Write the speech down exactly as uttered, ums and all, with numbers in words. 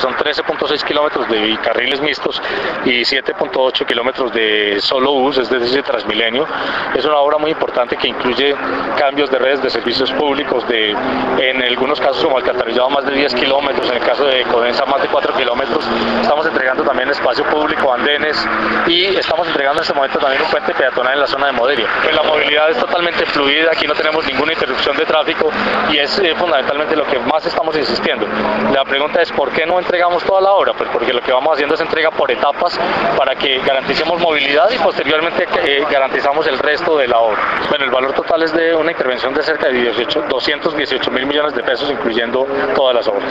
son trece punto seis kilómetros de bicarriles mixtos y siete punto ocho kilómetros de solo bus, es decir, Transmilenio. Es una obra muy importante que incluye cambios de redes de servicios públicos, de, en algunos casos como alcantarillado más de diez kilómetros, en el caso de Codensa más de cuatro kilómetros. Estamos entregando también espacio público, andenes, y estamos entregando en este momento también un puente peatonal en la zona de Moderia. Pues la movilidad es totalmente fluida, aquí no tenemos ninguna interrupción de tráfico y es eh, fundamentalmente lo que más estamos insistiendo. La pregunta es ¿por qué no entregamos toda la obra? Pues porque lo que vamos haciendo es entrega por etapas para que garanticemos movilidad y posteriormente eh, garantizamos el resto de la obra. Bueno, el valor total es de una intervención de cerca de dieciocho, doscientos dieciocho mil millones de pesos, incluyendo todas las obras.